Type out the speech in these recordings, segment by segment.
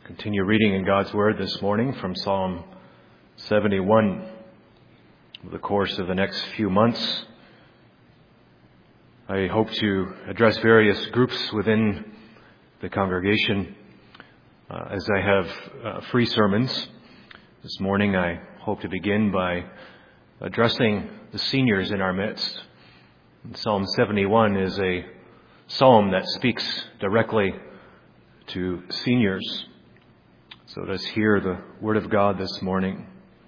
Continue reading in God's Word this morning from Psalm 71. Over the course of the next few months, I hope to address various groups within the congregation as I have free sermons. This morning I hope to begin by addressing the seniors in our midst. Psalm 71 is a psalm that speaks directly to seniors. So let us hear the word of God this morning.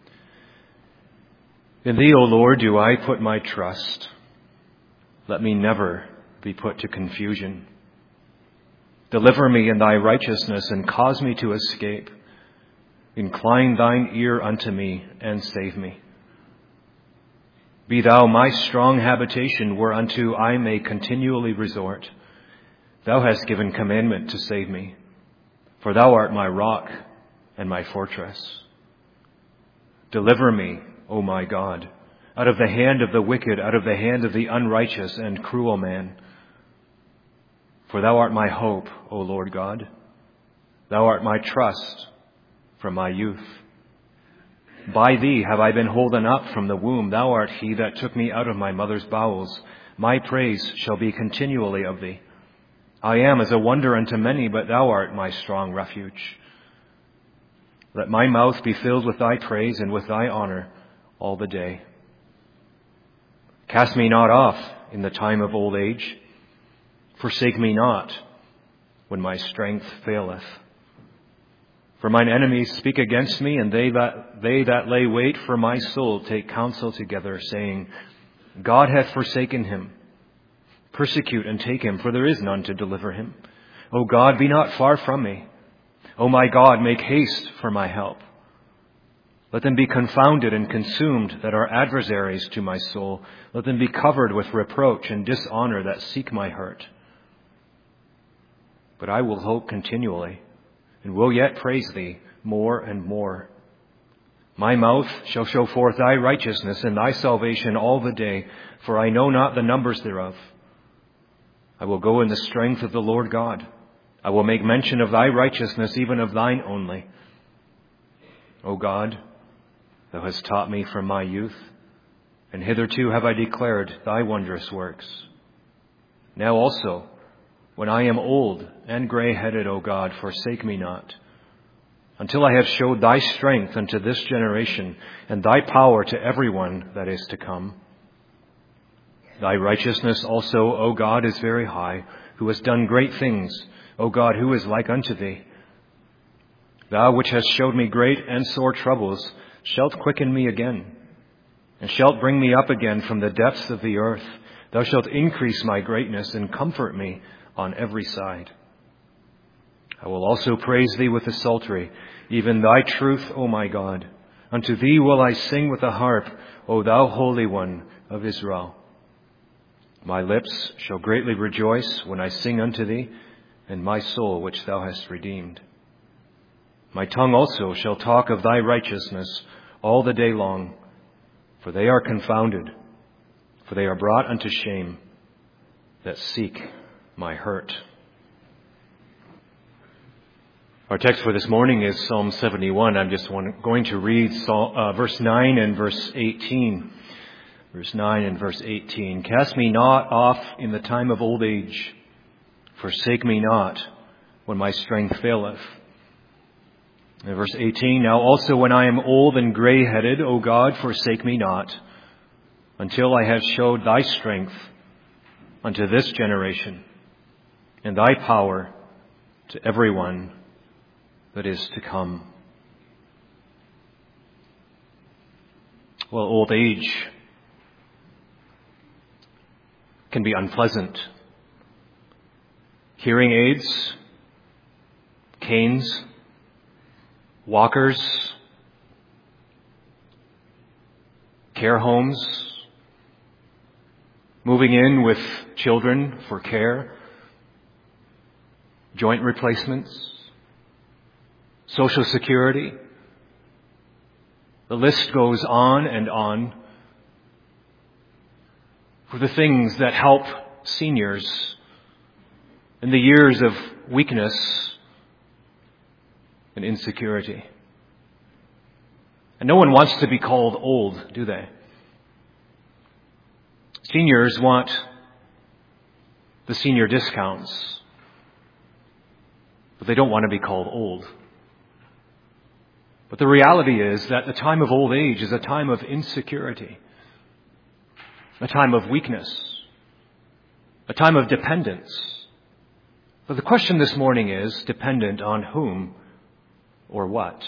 In thee, O Lord, do I put my trust. Let me never be put to confusion. Deliver me in thy righteousness and cause me to escape. Incline thine ear unto me and save me. Be thou my strong habitation whereunto I may continually resort. Thou hast given commandment to save me, for thou art my rock and my fortress. Deliver me, O my God, out of the hand of the wicked, out of the hand of the unrighteous and cruel man. For thou art my hope, O Lord God. Thou art my trust from my youth. By thee have I been holden up from the womb. Thou art he that took me out of my mother's bowels. My praise shall be continually of thee. I am as a wonder unto many, but thou art my strong refuge. Let my mouth be filled with thy praise and with thy honor all the day. Cast me not off in the time of old age. Forsake me not when my strength faileth. For mine enemies speak against me, and they that lay wait for my soul take counsel together, saying, God hath forsaken him. Persecute and take him, for there is none to deliver him. O God, be not far from me. O my God, make haste for my help. Let them be confounded and consumed that are adversaries to my soul. Let them be covered with reproach and dishonor that seek my hurt. But I will hope continually, and will yet praise thee more and more. My mouth shall show forth thy righteousness and thy salvation all the day, for I know not the numbers thereof. I will go in the strength of the Lord God. I will make mention of thy righteousness, even of thine only. O God, thou hast taught me from my youth, and hitherto have I declared thy wondrous works. Now also, when I am old and gray-headed, O God, forsake me not, until I have showed thy strength unto this generation, and thy power to everyone that is to come. Thy righteousness also, O God, is very high, who hast done great things. O God, who is like unto thee? Thou which hast showed me great and sore troubles, shalt quicken me again, and shalt bring me up again from the depths of the earth. Thou shalt increase my greatness and comfort me on every side. I will also praise thee with the psaltery, even thy truth, O my God. Unto thee will I sing with the harp, O thou Holy One of Israel. My lips shall greatly rejoice when I sing unto thee, and my soul which thou hast redeemed. My tongue also shall talk of thy righteousness all the day long, for they are confounded, for they are brought unto shame that seek my hurt. Our text for this morning is Psalm 71. I'm just going to read verse 9 and verse 18. Verse 9 and verse 18. Cast me not off in the time of old age. Forsake me not when my strength faileth. And verse 18, now also when I am old and gray-headed, O God, forsake me not, until I have showed thy strength unto this generation, and thy power to everyone that is to come. Well, old age can be unpleasant. Hearing aids, canes, walkers, care homes, moving in with children for care, joint replacements, Social Security. The list goes on and on for the things that help seniors in the years of weakness and insecurity. And no one wants to be called old, do they? Seniors want the senior discounts, but they don't want to be called old. But the reality is that the time of old age is a time of insecurity, a time of weakness, a time of dependence. But the question this morning is, dependent on whom or what?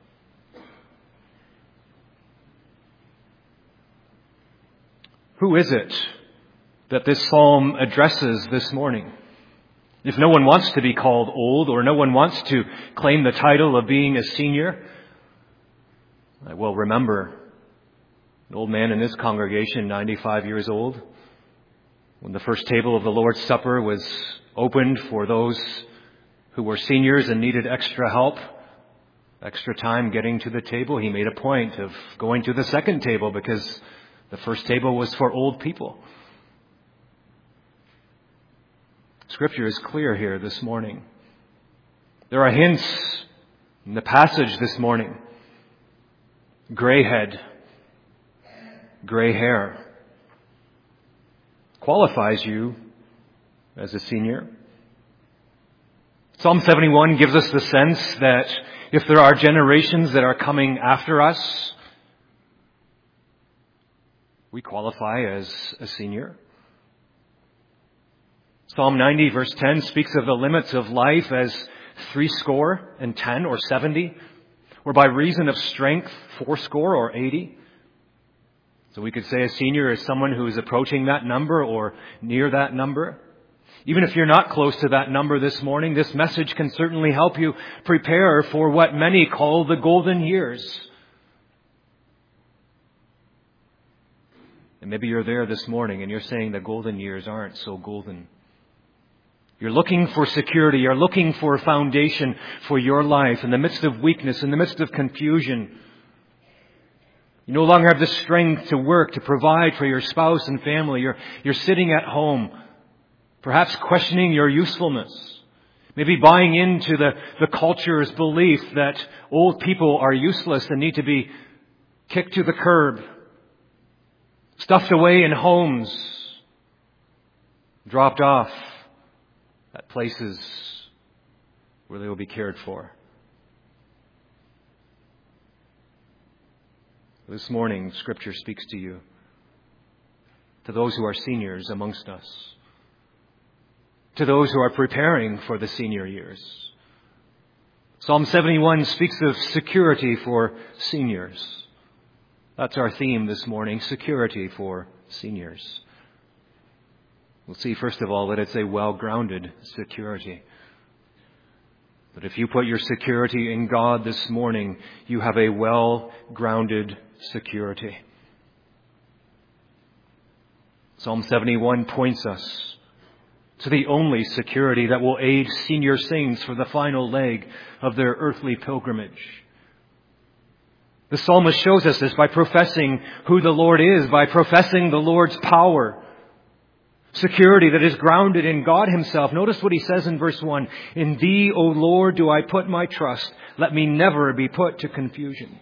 Who is it that this psalm addresses this morning? If no one wants to be called old, or no one wants to claim the title of being a senior, I will remember an old man in this congregation, 95 years old, when the first table of the Lord's Supper was opened for those who were seniors and needed extra help, extra time getting to the table, he made a point of going to the second table because the first table was for old people. Scripture is clear here this morning. There are hints in the passage this morning. Gray head, gray hair qualifies you as a senior. Psalm 71 gives us the sense that if there are generations that are coming after us, we qualify as a senior. Psalm 90 verse 10 speaks of the limits of life as 70 or 70, or by reason of strength 80 or 80. So we could say a senior is someone who is approaching that number or near that number. Even if you're not close to that number this morning, this message can certainly help you prepare for what many call the golden years. And maybe you're there this morning and you're saying the golden years aren't so golden. You're looking for security. You're looking for a foundation for your life in the midst of weakness, in the midst of confusion. You no longer have the strength to work, to provide for your spouse and family. You're sitting at home, perhaps questioning your usefulness. Maybe buying into the culture's belief that old people are useless and need to be kicked to the curb, stuffed away in homes, dropped off at places where they will be cared for. This morning, Scripture speaks to you, to those who are seniors amongst us, to those who are preparing for the senior years. Psalm 71 speaks of security for seniors. That's our theme this morning, security for seniors. We'll see, first of all, that it's a well-grounded security. That if you put your security in God this morning, you have a well-grounded security. Psalm 71 points us to the only security that will aid senior saints for the final leg of their earthly pilgrimage. The psalmist shows us this by professing who the Lord is, by professing the Lord's power. Security that is grounded in God Himself. Notice what he says in verse 1. In Thee, O Lord, do I put my trust. Let me never be put to confusion.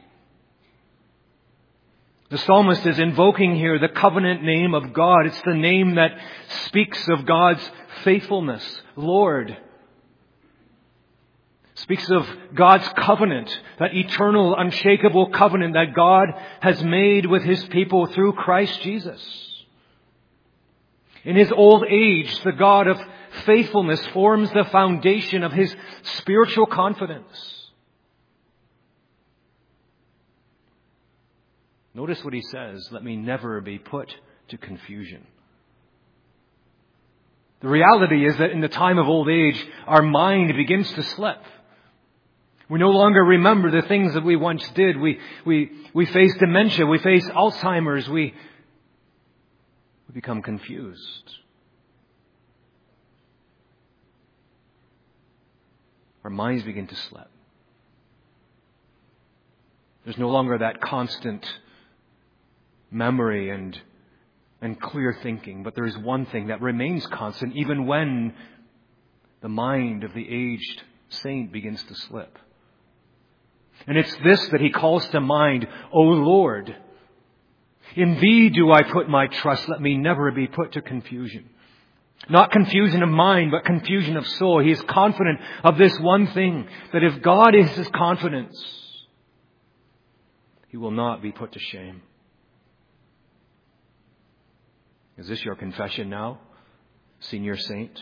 The psalmist is invoking here the covenant name of God. It's the name that speaks of God's faithfulness. Lord. Speaks of God's covenant, that eternal, unshakable covenant that God has made with His people through Christ Jesus. In His old age, the God of faithfulness forms the foundation of His spiritual confidence. Notice what he says, let me never be put to confusion. The reality is that in the time of old age, our mind begins to slip. We no longer remember the things that we once did. We face dementia. We face Alzheimer's. We become confused. Our minds begin to slip. There's no longer that constant memory and clear thinking. But there is one thing that remains constant even when the mind of the aged saint begins to slip. And it's this that he calls to mind, O Lord, in Thee do I put my trust. Let me never be put to confusion. Not confusion of mind, but confusion of soul. He is confident of this one thing, that if God is his confidence, he will not be put to shame. Is this your confession now, senior saint?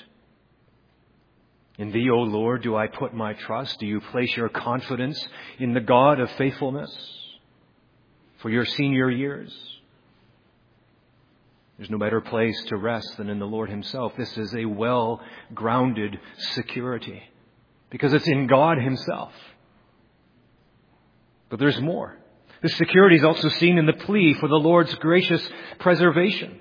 In Thee, O Lord, do I put my trust? Do you place your confidence in the God of faithfulness for your senior years? There's no better place to rest than in the Lord himself. This is a well-grounded security because it's in God himself. But there's more. This security is also seen in the plea for the Lord's gracious preservation.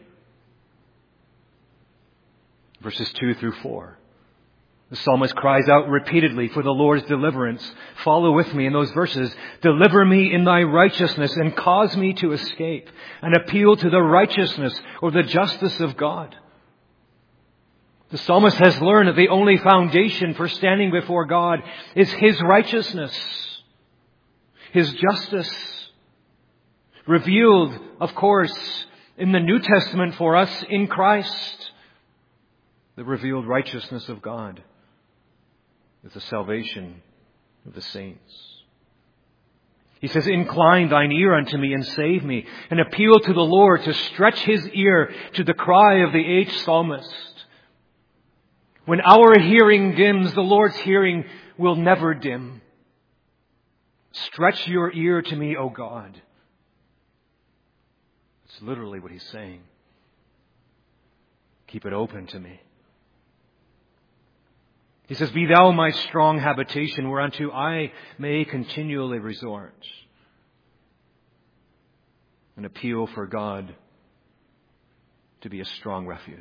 Verses 2 through 4. The psalmist cries out repeatedly for the Lord's deliverance. Follow with me in those verses. Deliver me in thy righteousness and cause me to escape. An appeal to the righteousness or the justice of God. The psalmist has learned that the only foundation for standing before God is his righteousness, his justice. Revealed, of course, in the New Testament for us in Christ. The revealed righteousness of God is the salvation of the saints. He says, incline thine ear unto me and save me, and appeal to the Lord to stretch his ear to the cry of the aged psalmist. When our hearing dims, the Lord's hearing will never dim. Stretch your ear to me, O God. It's literally what he's saying. Keep it open to me. He says, be thou my strong habitation, whereunto I may continually resort. An appeal for God to be a strong refuge.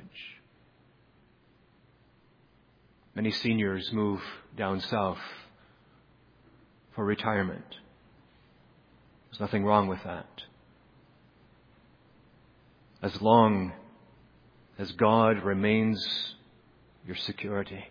Many seniors move down south for retirement. There's nothing wrong with that. As long as God remains your security.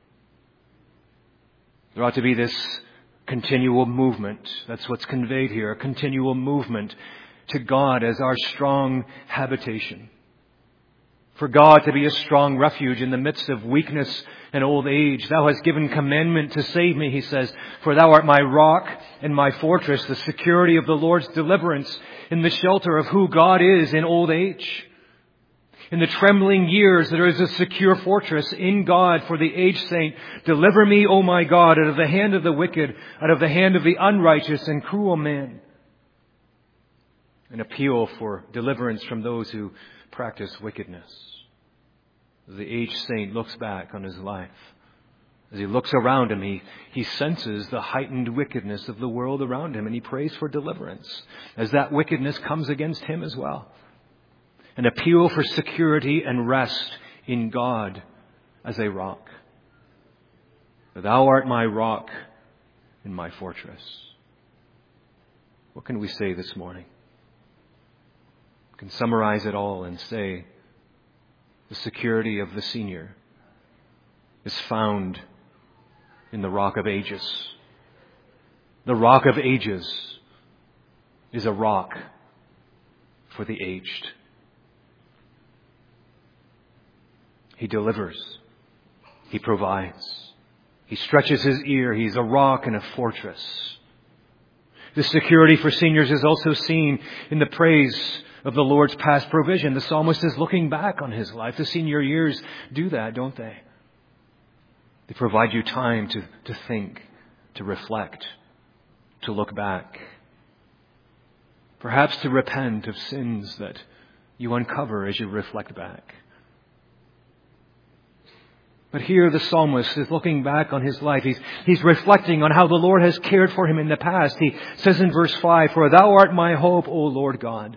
There ought to be this continual movement. That's what's conveyed here. A continual movement to God as our strong habitation. For God to be a strong refuge in the midst of weakness and old age. Thou hast given commandment to save me, he says. For thou art my rock and my fortress, the security of the Lord's deliverance in the shelter of who God is in old age. In the trembling years, there is a secure fortress in God for the aged saint. Deliver me, O my God, out of the hand of the wicked, out of the hand of the unrighteous and cruel man. An appeal for deliverance from those who practice wickedness. As the aged saint looks back on his life, as he looks around him, he senses the heightened wickedness of the world around him, and he prays for deliverance as that wickedness comes against him as well. An appeal for security and rest in God as a rock. For thou art my rock and my fortress. What can we say this morning? We can summarize it all and say the security of the senior is found in the Rock of Ages. The Rock of Ages is a rock for the aged. He delivers. He provides. He stretches his ear. He's a rock and a fortress. The security for seniors is also seen in the praise of the Lord's past provision. The psalmist is looking back on his life. The senior years do that, don't they? They provide you time to think, to reflect, to look back. Perhaps to repent of sins that you uncover as you reflect back. But here the psalmist is looking back on his life. He's reflecting on how the Lord has cared for him in the past. He says in verse 5, for thou art my hope, O Lord God.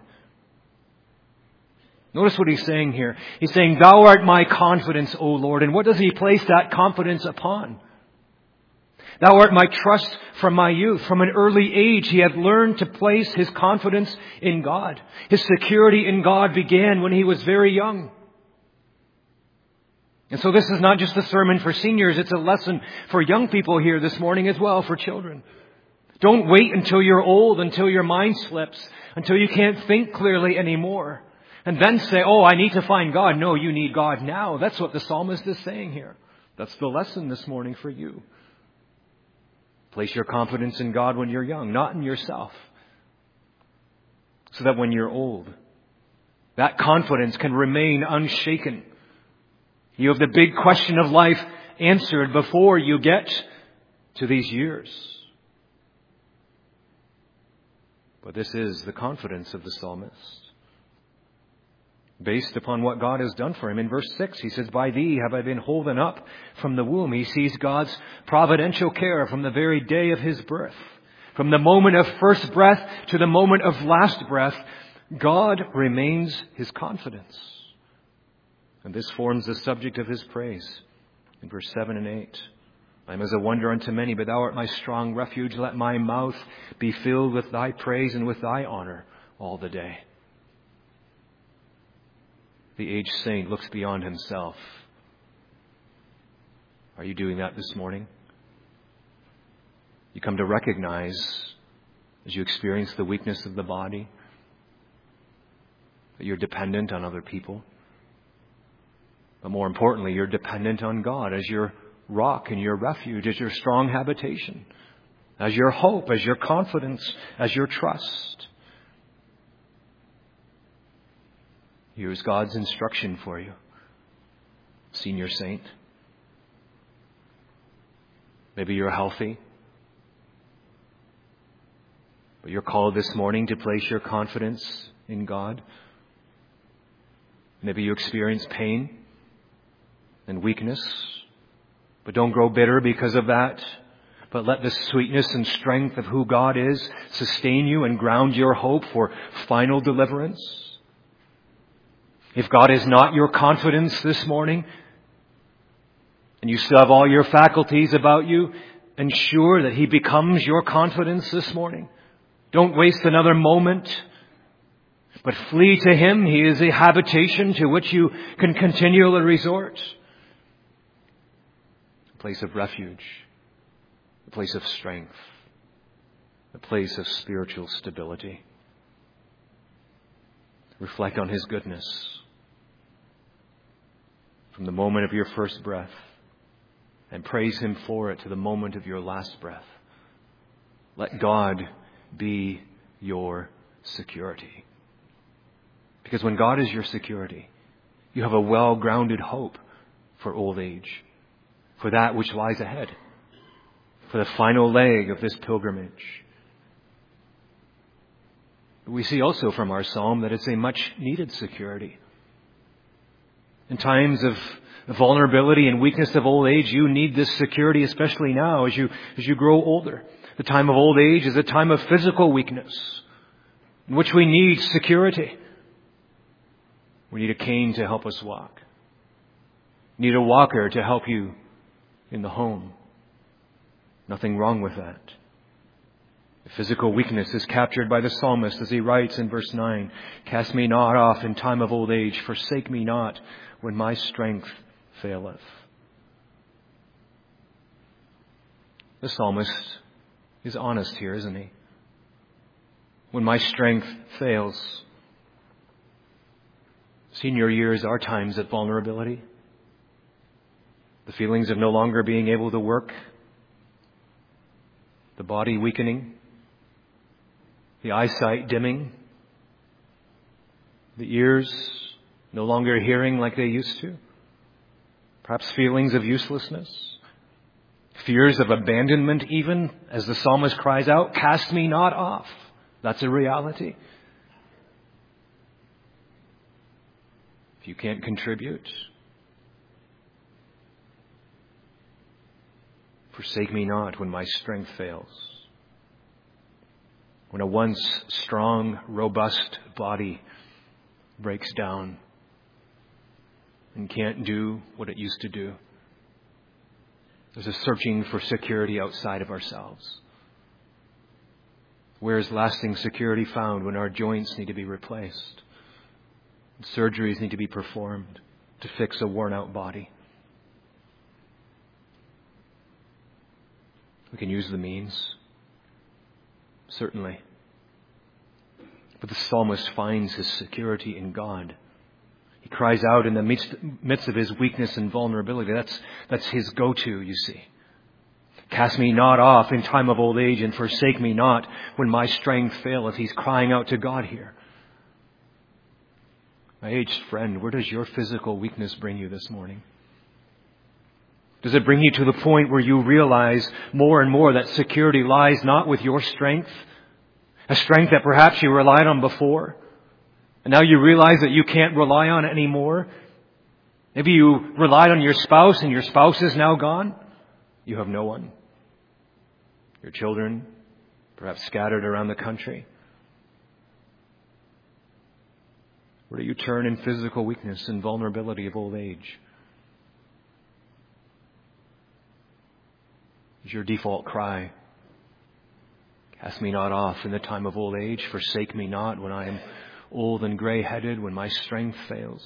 Notice what he's saying here. He's saying, thou art my confidence, O Lord. And what does he place that confidence upon? Thou art my trust from my youth. From an early age, he had learned to place his confidence in God. His security in God began when he was very young. And so this is not just a sermon for seniors, it's a lesson for young people here this morning as well, for children. Don't wait until you're old, until your mind slips, until you can't think clearly anymore. And then say, oh, I need to find God. No, you need God now. That's what the psalmist is saying here. That's the lesson this morning for you. Place your confidence in God when you're young, not in yourself. So that when you're old, that confidence can remain unshaken. You have the big question of life answered before you get to these years. But this is the confidence of the psalmist, based upon what God has done for him. In verse 6, he says, by thee have I been holden up from the womb. He sees God's providential care from the very day of his birth. From the moment of first breath to the moment of last breath, God remains his confidence. And this forms the subject of his praise in verse 7 and 8. I am as a wonder unto many, but thou art my strong refuge. Let my mouth be filled with thy praise and with thy honor all the day. The aged saint looks beyond himself. Are you doing that this morning? You come to recognize, as you experience the weakness of the body, that you're dependent on other people. But more importantly, you're dependent on God as your rock and your refuge, as your strong habitation, as your hope, as your confidence, as your trust. Here's God's instruction for you, senior saint. Maybe you're healthy, but you're called this morning to place your confidence in God. Maybe you experience pain and weakness, but don't grow bitter because of that. But let the sweetness and strength of who God is sustain you and ground your hope for final deliverance. If God is not your confidence this morning, and you still have all your faculties about you, ensure that He becomes your confidence this morning. Don't waste another moment, but flee to Him. He is a habitation to which you can continually resort. A place of refuge, a place of strength, a place of spiritual stability. Reflect on His goodness from the moment of your first breath and praise Him for it to the moment of your last breath. Let God be your security. Because when God is your security, you have a well-grounded hope for old age, for that which lies ahead, for the final leg of this pilgrimage. We see also from our psalm that it's a much needed security. In times of vulnerability and weakness of old age, you need this security, especially now as you grow older. The time of old age is a time of physical weakness in which we need security. We need a cane to help us walk. We need a walker to help you in the home. Nothing wrong with that. The physical weakness is captured by the psalmist as he writes in verse 9, "Cast me not off in time of old age, forsake me not when my strength faileth." The psalmist is honest here, isn't he? When my strength fails. Senior years are times of vulnerability. The feelings of no longer being able to work, the body weakening, the eyesight dimming, the ears no longer hearing like they used to, perhaps feelings of uselessness, fears of abandonment even, as the psalmist cries out, "Cast me not off." That's a reality. If you can't contribute, forsake me not when my strength fails. When a once strong, robust body breaks down and can't do what it used to do, there's a searching for security outside of ourselves. Where is lasting security found when our joints need to be replaced? Surgeries need to be performed to fix a worn-out body. We can use the means. certainly. But the psalmist finds his security in God. He cries out in the midst of his weakness and vulnerability. That's his go-to, you see. Cast me not off in time of old age, and forsake me not when my strength faileth. He's crying out to God here. My aged friend, where does your physical weakness bring you this morning? Does it bring you to the point where you realize more and more that security lies not with your strength, a strength that perhaps you relied on before, and now you realize that you can't rely on it anymore? Maybe you relied on your spouse and your spouse is now gone. You have no one. Your children, perhaps scattered around the country. Where do you turn in physical weakness and vulnerability of old age? Is your default cry, cast me not off in the time of old age, forsake me not when I am old and gray-headed, when my strength fails?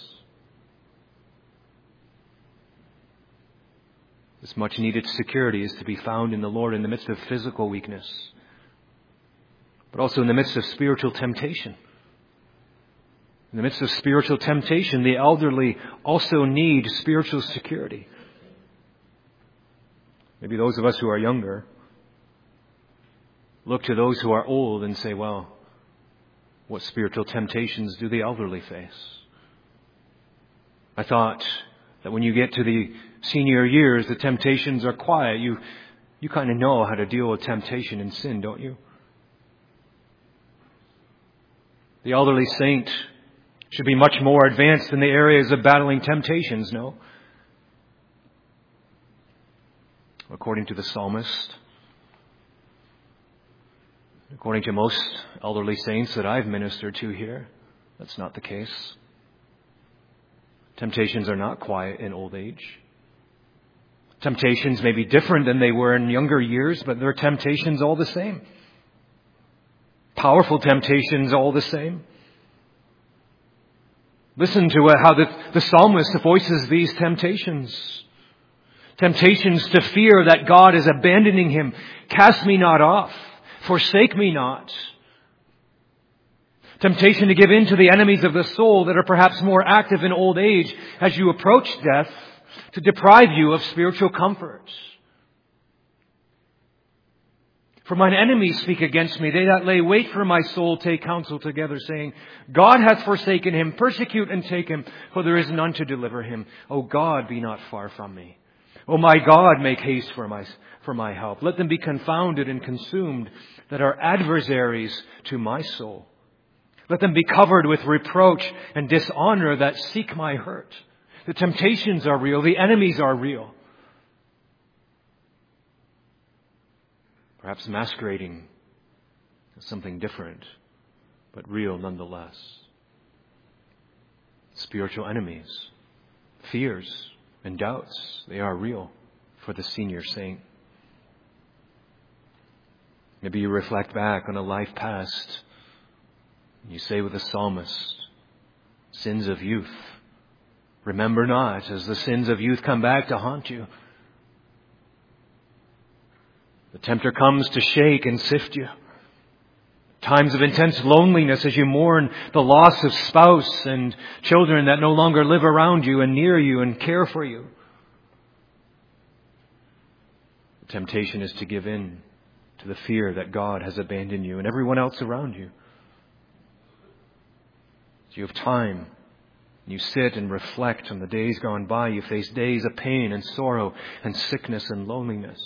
This much-needed security is to be found in the Lord in the midst of physical weakness, but also in the midst of spiritual temptation. In the midst of spiritual temptation, the elderly also need spiritual security. Maybe those of us who are younger look to those who are old and say, well, what spiritual temptations do the elderly face? I thought that when you get to the senior years, the temptations are quiet. You kind of know how to deal with temptation and sin, don't you? The elderly saint should be much more advanced in the areas of battling temptations, no? According to the psalmist, according to most elderly saints that I've ministered to here, that's not the case. Temptations are not quiet in old age. Temptations may be different than they were in younger years, but they're temptations all the same. Powerful temptations all the same. Listen to how the psalmist voices these temptations. Temptations to fear that God is abandoning him. Cast me not off. Forsake me not. Temptation to give in to the enemies of the soul that are perhaps more active in old age as you approach death, to deprive you of spiritual comfort. For mine enemies speak against me. They that lay wait for my soul take counsel together, saying, God hath forsaken him. Persecute and take him, for there is none to deliver him. O God, be not far from me. O my God, make haste for my help. Let them be confounded and consumed that are adversaries to my soul. Let them be covered with reproach and dishonor that seek my hurt. The temptations are real. The enemies are real. Perhaps masquerading as something different, but real nonetheless. Spiritual enemies, fears and doubts, they are real for the senior saint. Maybe you reflect back on a life past. You say with the psalmist, sins of youth, remember not, as the sins of youth come back to haunt you. The tempter comes to shake and sift you. Times of intense loneliness as you mourn the loss of spouse and children that no longer live around you and near you and care for you. The temptation is to give in to the fear that God has abandoned you and everyone else around you. So you have time. You sit and reflect on the days gone by. You face days of pain and sorrow and sickness and loneliness.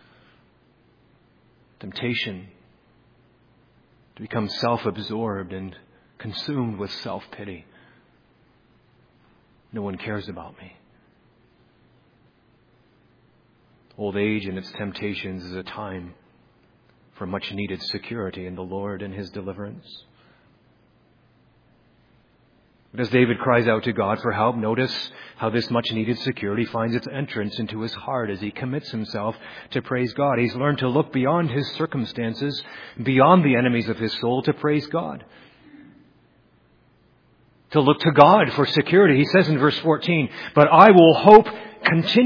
Temptation to become self-absorbed and consumed with self-pity. No one cares about me. Old age and its temptations is a time for much needed security in the Lord and His deliverance. But as David cries out to God for help, notice how this much-needed security finds its entrance into his heart as he commits himself to praise God. He's learned to look beyond his circumstances, beyond the enemies of his soul, to praise God. To look to God for security. He says in verse 14, but I will hope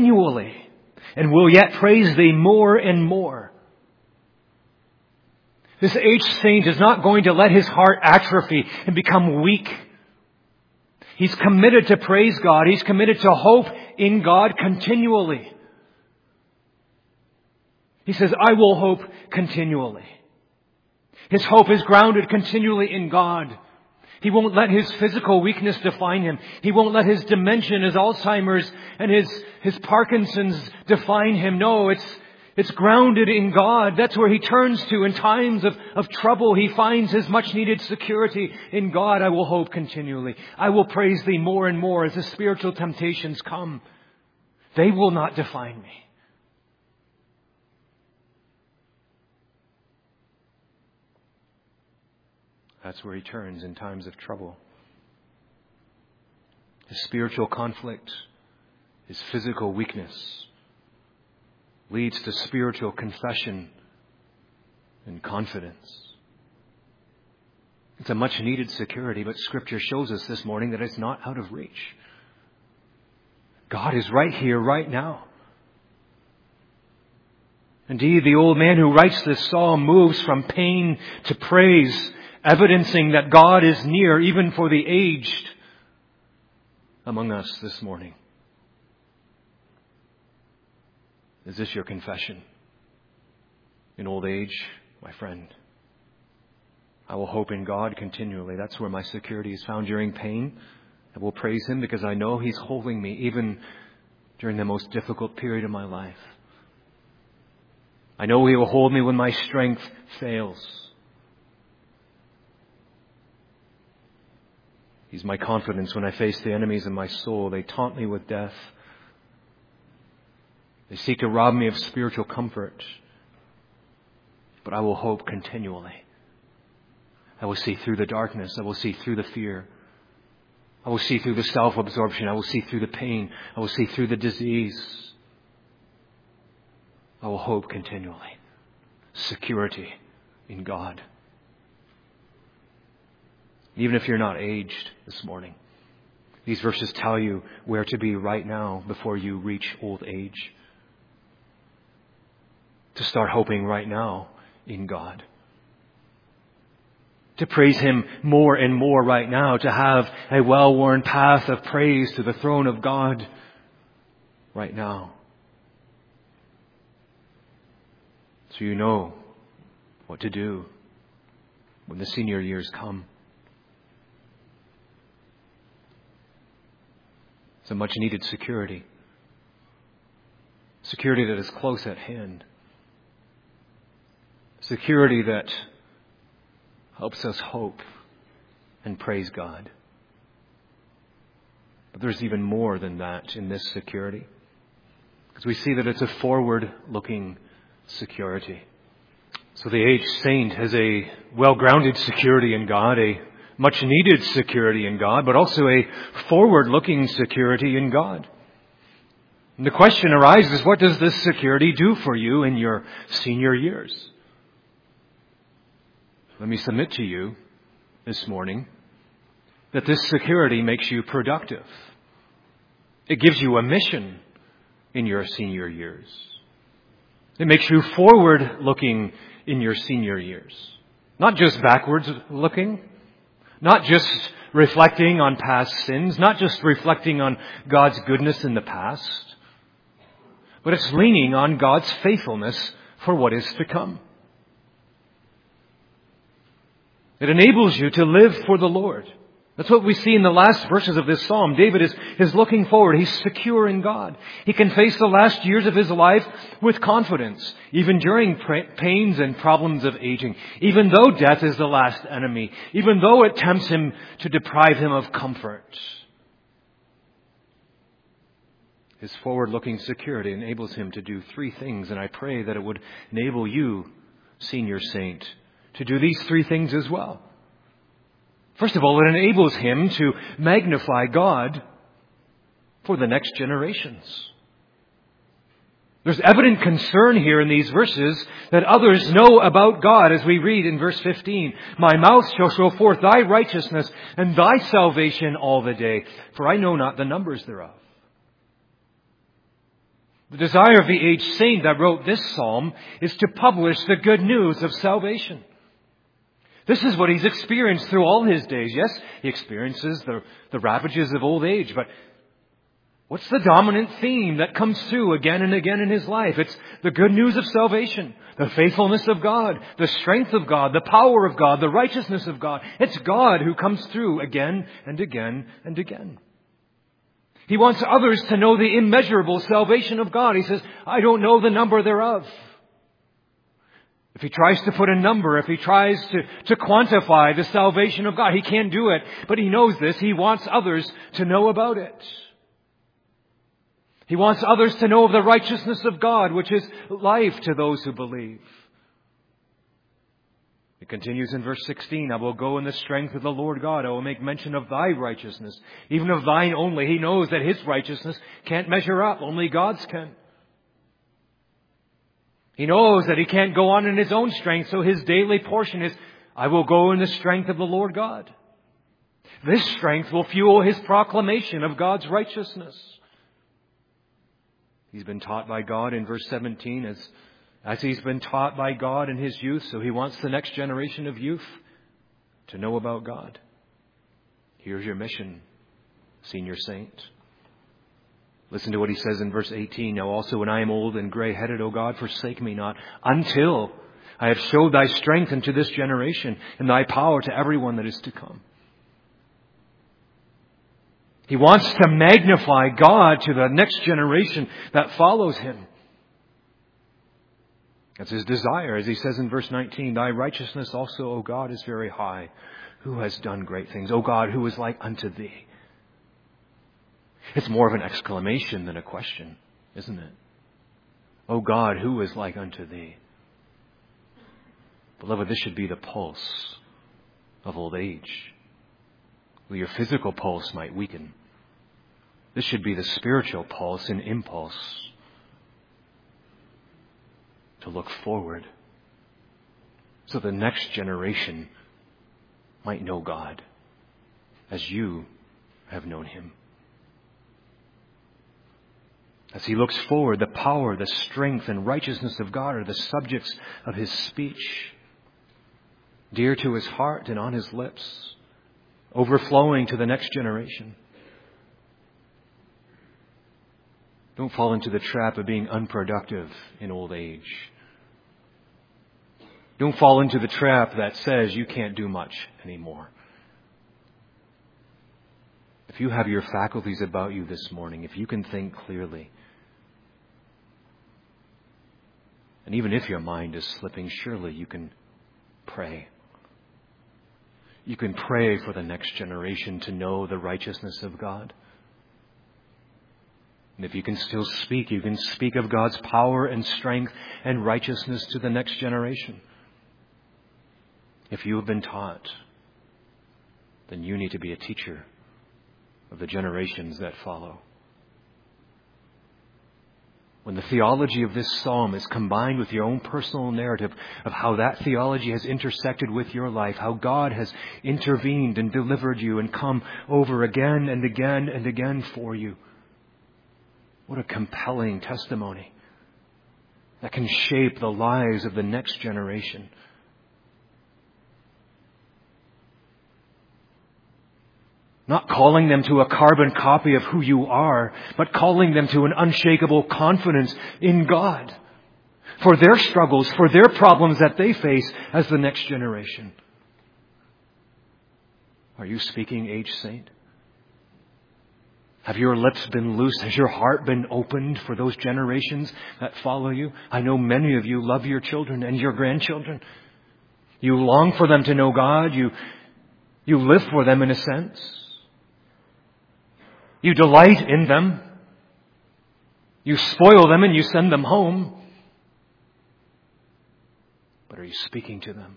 continually and will yet praise thee more and more. This aged saint is not going to let his heart atrophy and become weak. He's committed to praise God. He's committed to hope in God continually. He says, I will hope continually. His hope is grounded continually in God. He won't let his physical weakness define him. He won't let his dementia, his Alzheimer's, and his Parkinson's define him. No, it's grounded in God. That's where he turns to in times of trouble. He finds his much needed security in God. I will hope continually. I will praise thee more and more as the spiritual temptations come. They will not define me. That's where he turns in times of trouble. His spiritual conflict, his physical weakness leads to spiritual confession and confidence. It's a much needed security, but Scripture shows us this morning that it's not out of reach. God is right here, right now. Indeed, the old man who writes this psalm moves from pain to praise, evidencing that God is near even for the aged among us this morning. Is this your confession? In old age, my friend, I will hope in God continually. That's where my security is found during pain. I will praise Him because I know He's holding me even during the most difficult period of my life. I know He will hold me when my strength fails. He's my confidence when I face the enemies of my soul. They taunt me with death. They seek to rob me of spiritual comfort. But I will hope continually. I will see through the darkness. I will see through the fear. I will see through the self-absorption. I will see through the pain. I will see through the disease. I will hope continually. Security in God. Even if you're not aged this morning, these verses tell you where to be right now before you reach old age. To start hoping right now in God. To praise Him more and more right now. To have a well-worn path of praise to the throne of God right now. So you know what to do when the senior years come. It's a much needed security. Security that is close at hand. Security that helps us hope and praise God. But there's even more than that in this security. Because we see that it's a forward-looking security. So the aged saint has a well-grounded security in God, a much needed security in God, but also a forward-looking security in God. And the question arises, what does this security do for you in your senior years? Let me submit to you this morning that this security makes you productive. It gives you a mission in your senior years. It makes you forward-looking in your senior years. Not just backwards-looking. Not just reflecting on past sins. Not just reflecting on God's goodness in the past. But it's leaning on God's faithfulness for what is to come. It enables you to live for the Lord. That's what we see in the last verses of this psalm. David is looking forward. He's secure in God. He can face the last years of his life with confidence, even during pains and problems of aging, even though death is the last enemy, even though it tempts him to deprive him of comfort. His forward-looking security enables him to do three things, and I pray that it would enable you, senior saint, to do these three things as well. First of all, it enables him to magnify God for the next generations. There's evident concern here in these verses that others know about God, as we read in verse 15. My mouth shall show forth thy righteousness and thy salvation all the day, for I know not the numbers thereof. The desire of the aged saint that wrote this psalm is to publish the good news of salvation. This is what he's experienced through all his days. Yes, he experiences the ravages of old age, but what's the dominant theme that comes through again and again in his life? It's the good news of salvation, the faithfulness of God, the strength of God, the power of God, the righteousness of God. It's God who comes through again and again and again. He wants others to know the immeasurable salvation of God. He says, I don't know the number thereof. If he tries to put a number, if he tries to quantify the salvation of God, he can't do it. But he knows this. He wants others to know about it. He wants others to know of the righteousness of God, which is life to those who believe. It continues in verse 16, I will go in the strength of the Lord God. I will make mention of thy righteousness, even of thine only. He knows that his righteousness can't measure up. Only God's can. He knows that he can't go on in his own strength, so his daily portion is, I will go in the strength of the Lord God. This strength will fuel his proclamation of God's righteousness. He's been taught by God in verse 17 as he's been taught by God in his youth, so he wants the next generation of youth to know about God. Here's your mission, senior saint. Listen to what he says in verse 18. Now also when I am old and gray-headed, O God, forsake me not, until I have showed thy strength unto this generation, and thy power to everyone that is to come. He wants to magnify God to the next generation that follows him. That's his desire. As he says in verse 19, thy righteousness also, O God, is very high. Who has done great things? O God, who is like unto thee? It's more of an exclamation than a question, isn't it? O God, who is like unto thee? Beloved, this should be the pulse of old age. Well, your physical pulse might weaken. This should be the spiritual pulse and impulse to look forward so the next generation might know God as you have known him. As he looks forward, the power, the strength, and righteousness of God are the subjects of his speech, dear to his heart and on his lips, overflowing to the next generation. Don't fall into the trap of being unproductive in old age. Don't fall into the trap that says you can't do much anymore. If you have your faculties about you this morning, if you can think clearly, and even if your mind is slipping, surely you can pray. You can pray for the next generation to know the righteousness of God. And if you can still speak, you can speak of God's power and strength and righteousness to the next generation. If you have been taught, then you need to be a teacher of the generations that follow. When the theology of this psalm is combined with your own personal narrative of how that theology has intersected with your life, how God has intervened and delivered you and come over again and again and again for you, what a compelling testimony that can shape the lives of the next generation. Not calling them to a carbon copy of who you are, but calling them to an unshakable confidence in God for their struggles, for their problems that they face as the next generation. Are you speaking, aged saint? Have your lips been loosed? Has your heart been opened for those generations that follow you? I know many of you love your children and your grandchildren. You long for them to know God. You live for them in a sense. You delight in them. You spoil them and you send them home. But are you speaking to them?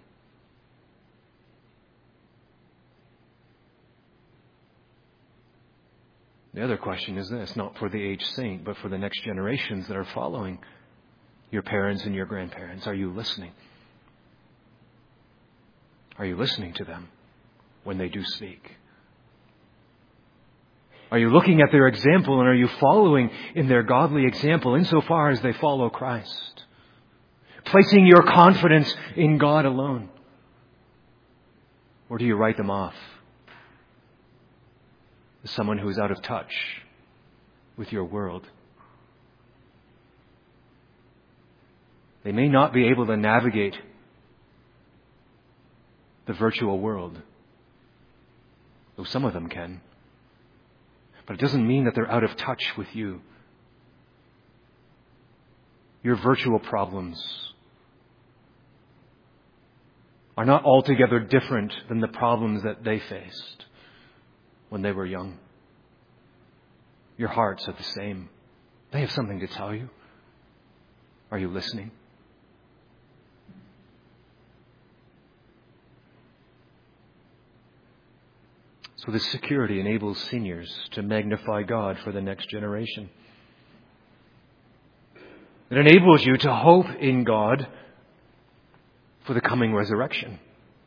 The other question is this, not for the aged saint, but for the next generations that are following your parents and your grandparents. Are you listening? Are you listening to them when they do speak? Are you looking at their example and are you following in their godly example insofar as they follow Christ? Placing your confidence in God alone. Or do you write them off as someone who is out of touch with your world? They may not be able to navigate the virtual world, though some of them can. But it doesn't mean that they're out of touch with you. Your virtual problems are not altogether different than the problems that they faced when they were young. Your hearts are the same. They have something to tell you. Are you listening? So this security enables seniors to magnify God for the next generation. It enables you to hope in God for the coming resurrection.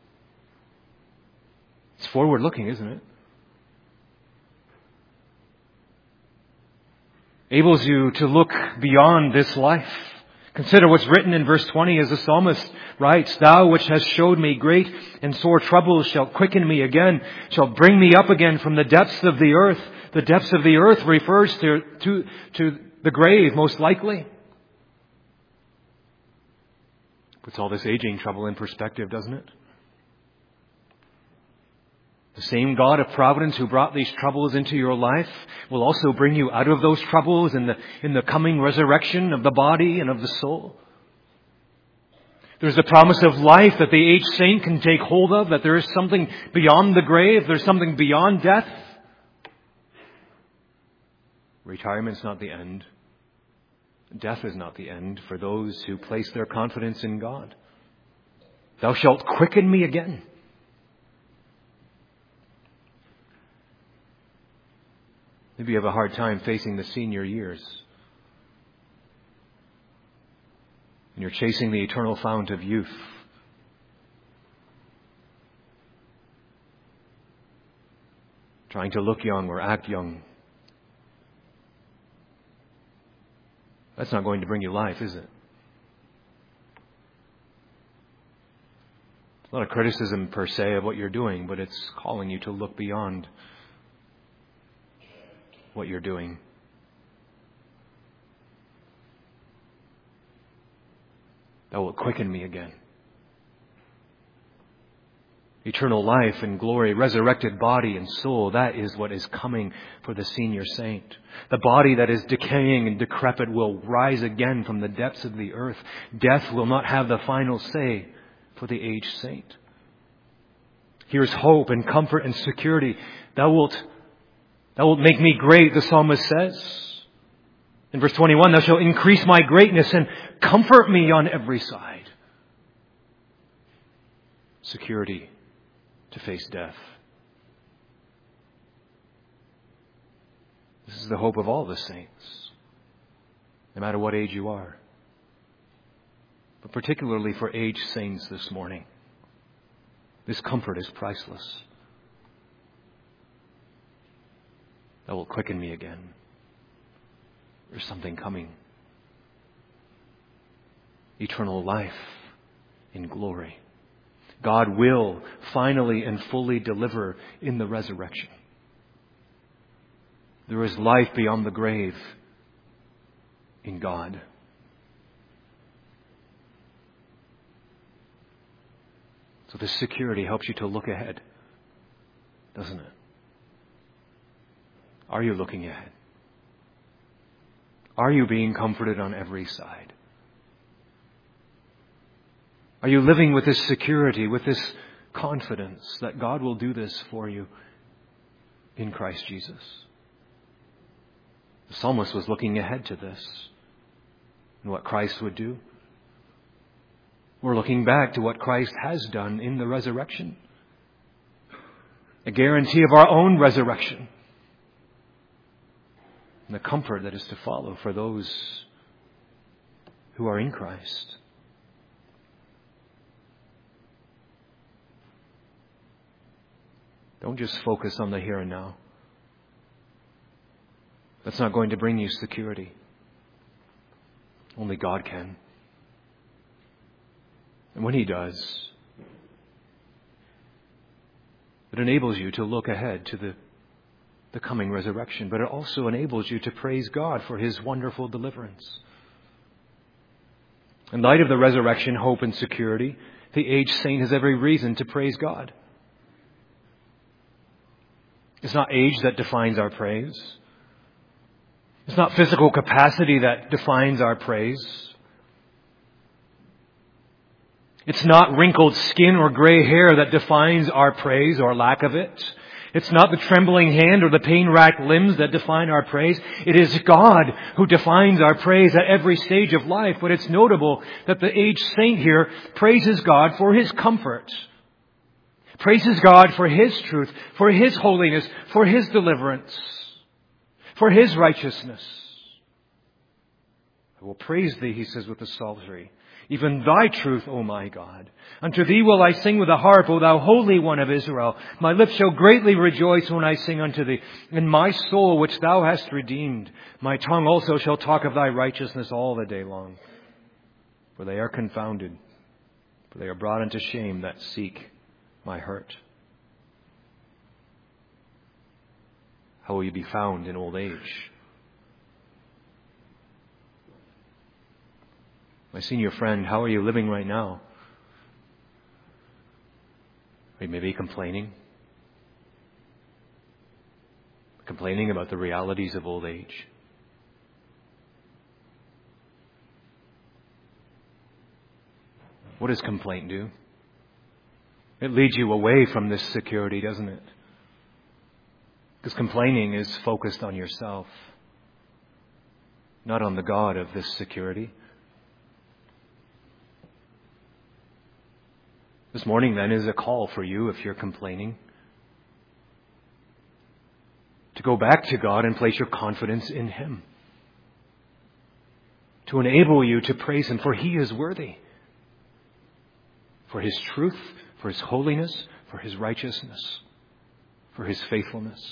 It's forward-looking, isn't it? Enables you to look beyond this life. Consider what's written in verse 20 as the psalmist writes, "Thou which hast showed me great and sore troubles shalt quicken me again, shalt bring me up again from the depths of the earth." The depths of the earth refers to the grave, most likely. Puts all this aging trouble in perspective, doesn't it? The same God of providence who brought these troubles into your life will also bring you out of those troubles in the coming resurrection of the body and of the soul. There's the promise of life that the aged saint can take hold of, that there is something beyond the grave, there's something beyond death. Retirement's not the end. Death is not the end for those who place their confidence in God. "Thou shalt quicken me again." Maybe you have a hard time facing the senior years. And you're chasing the eternal fount of youth. Trying to look young or act young. That's not going to bring you life, is it? It's not a criticism per se of what you're doing, but it's calling you to look beyond what you're doing. Thou wilt quicken me again. Eternal life and glory, resurrected body and soul, that is what is coming for the senior saint. The body that is decaying and decrepit will rise again from the depths of the earth. Death will not have the final say for the aged saint. Here's hope and comfort and security. Thou wilt make me great, the psalmist says. In verse 21, "Thou shalt increase my greatness and comfort me on every side." Security to face death. This is the hope of all the saints, no matter what age you are. But particularly for aged saints this morning, this comfort is priceless. That will quicken me again. There's something coming. Eternal life in glory. God will finally and fully deliver in the resurrection. There is life beyond the grave in God. So this security helps you to look ahead, doesn't it? Are you looking ahead? Are you being comforted on every side? Are you living with this security, with this confidence that God will do this for you in Christ Jesus? The psalmist was looking ahead to this and what Christ would do. We're looking back to what Christ has done in the resurrection. A guarantee of our own resurrection. And the comfort that is to follow for those who are in Christ. Don't just focus on the here and now. That's not going to bring you security. Only God can. And when He does, enables you to look ahead to the coming resurrection, but it also enables you to praise God for His wonderful deliverance. In light of the resurrection, hope, and security, the aged saint has every reason to praise God. It's not age that defines our praise. It's not physical capacity that defines our praise. It's not wrinkled skin or gray hair that defines our praise or lack of it. It's not the trembling hand or the pain-racked limbs that define our praise. It is God who defines our praise at every stage of life. But it's notable that the aged saint here praises God for His comfort, praises God for His truth, for His holiness, for His deliverance, for His righteousness. I will praise Thee, he says with the psaltery, even Thy truth, O my God. Unto Thee will I sing with a harp, O Thou Holy One of Israel. My lips shall greatly rejoice when I sing unto Thee. In my soul which Thou hast redeemed, my tongue also shall talk of Thy righteousness all the day long. For they are confounded, for they are brought unto shame that seek my hurt. How will you be found in old age? My senior friend, how are you living right now? Are you maybe complaining? Complaining about the realities of old age? What does complaint do? It leads you away from this security, doesn't it? Because complaining is focused on yourself, not on the God of this security. This morning, then, is a call for you, if you're complaining, to go back to God and place your confidence in Him, to enable you to praise Him, for He is worthy, for His truth, for His holiness, for His righteousness, for His faithfulness.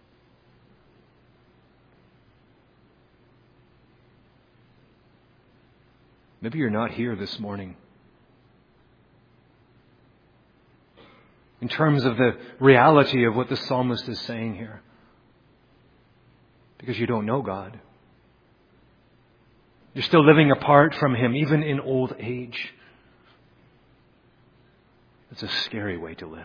Maybe you're not here this morning in terms of the reality of what the psalmist is saying here, because you don't know God. You're still living apart from Him, even in old age. It's a scary way to live.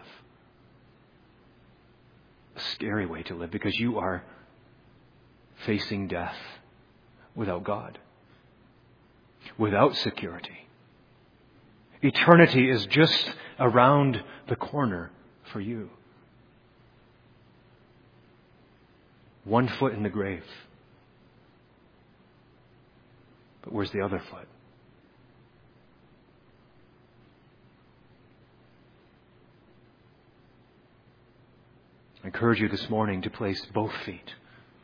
A scary way to live, because you are facing death without God, without security. Eternity is just around the corner for you. One foot in the grave. But where's the other foot? I encourage you this morning to place both feet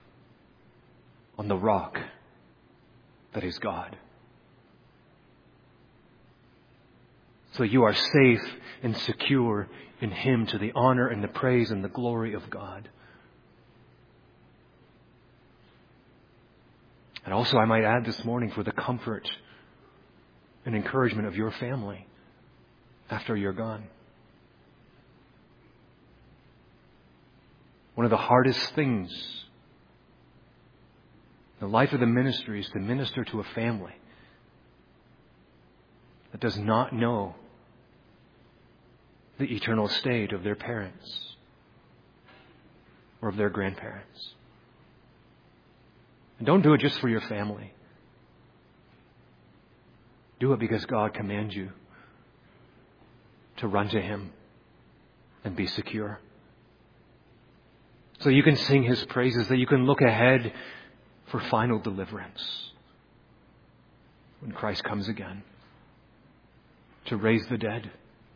on the rock that is God, so you are safe and secure in Him, to the honor and the praise and the glory of God. And also, I might add this morning, for the comfort and encouragement of your family after you're gone. One of the hardest things in the life of the ministry is to minister to a family that does not know the eternal state of their parents or of their grandparents. And don't do it just for your family. Do it because God commands you to run to Him and be secure, so you can sing His praises, that you can look ahead for final deliverance when Christ comes again to raise the dead.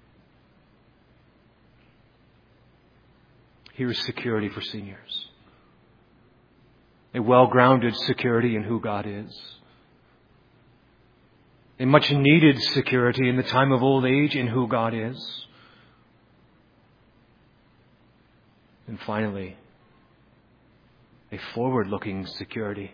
Here's security for seniors. A well-grounded security in who God is. A much-needed security in the time of old age in who God is. And finally, a forward-looking security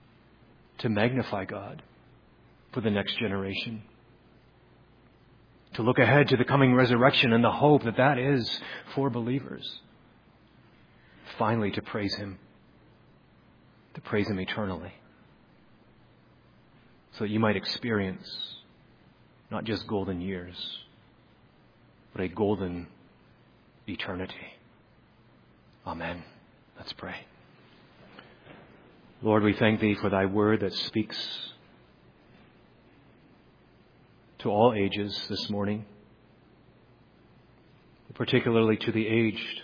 to magnify God for the next generation, to look ahead to the coming resurrection and the hope that that is for believers. Finally, to praise Him eternally, so that you might experience not just golden years, but a golden eternity. Amen. Let's pray. Lord, we thank Thee for Thy word that speaks to all ages this morning, particularly to the aged.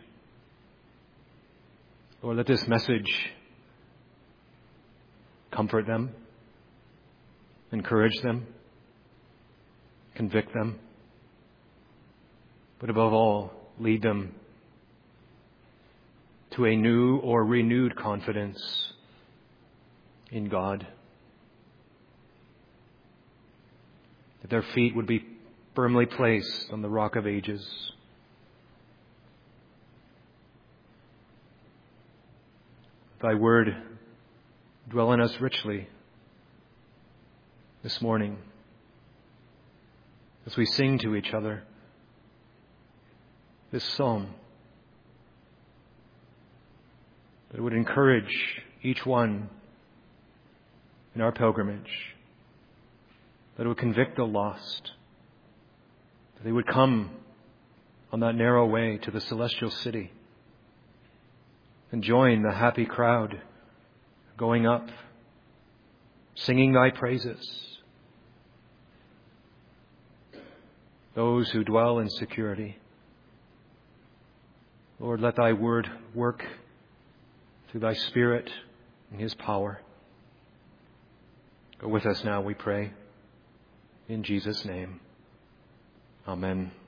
Lord, let this message comfort them, encourage them, convict them, but above all, lead them to a new or renewed confidence in God. That their feet would be firmly placed on the rock of ages. Thy word dwell in us richly this morning as we sing to each other this psalm, that it would encourage each one in our pilgrimage, that it would convict the lost, that they would come on that narrow way to the celestial city and join the happy crowd going up, singing Thy praises. Those who dwell in security, Lord, let Thy word work through Thy Spirit and His power. Go with us now, we pray. In Jesus' name, amen.